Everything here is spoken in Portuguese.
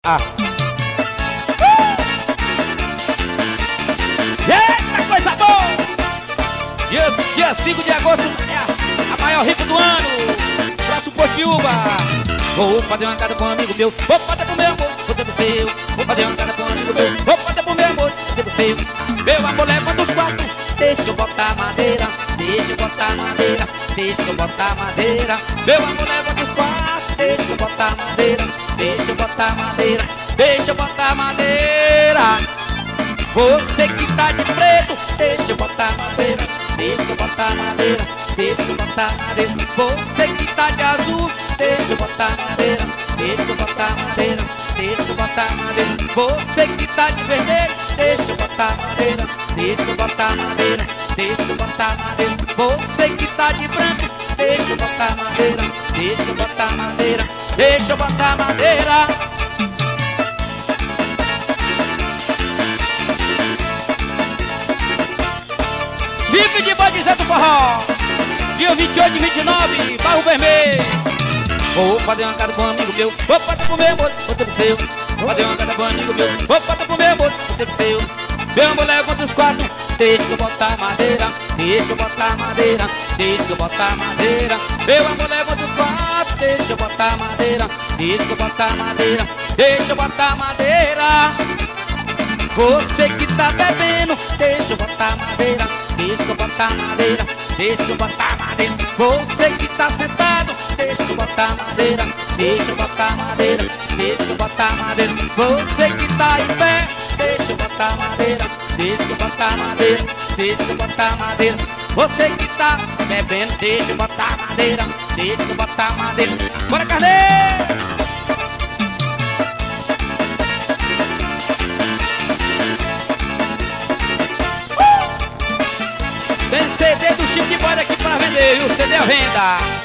Ah. Eita, coisa boa! Dia 5 de agosto é a maior rifa do ano. Próximo Postiúba. Vou fazer uma cara com um amigo meu. Vou fazer pro meu amor, vou ter pro seu. Vou fazer uma cara com um amigo meu. Vou fazer pro meu amor, vou ter pro seu. Meu amor leva dos quatro. Deixa eu botar madeira. Deixa eu botar madeira. Deixa eu botar madeira. Meu amor leva dos quatro. Deixa eu botar madeira. Deixa eu botar madeira. Deixa eu botar madeira. Você que tá de preto, deixa eu botar madeira. Deixa eu botar madeira. Deixa eu botar madeira. Você que tá de azul, deixa eu botar madeira. Deixa eu botar madeira. Deixa eu botar madeira. Você que tá de vermelho, deixa eu botar madeira. Deixa eu botar madeira. Deixa eu botar madeira. Você que tá de branco, deixa eu botar madeira. Deixa eu botar madeira. Deixa eu botar madeira. Jipe de Bandizé do Forró, dia 28 e 29, Barro Vermelho. Vou fazer uma cara com um amigo meu. Vou fazer pro meu amor, vou ter pro seu. Vou fazer uma cara com um amigo meu. Vou fazer pro meu amor, vou ter pro seu. Meu amor leva dos quatro. Deixa eu botar madeira. Deixa eu botar madeira. Deixa eu botar madeira. Meu amor leva dos quatro. Deixa eu botar madeira. Deixa eu botar madeira. Deixa eu botar madeira. Você que tá bebendo, deixa eu botar madeira. Deixa eu botar madeira. Deixa eu botar madeira. Você que tá sentado, deixa eu botar madeira. Deixa eu botar madeira. Deixa eu botar madeira. Você que tá em pé, deixa eu botar madeira. Deixa eu botar madeira. Deixa eu botar madeira. Você que tá bebendo, deixa eu botar madeira. Deixa eu botar madeira. Bora, Carneiro! Tem CD do Chico de Bode aqui pra vender, viu? CD à venda.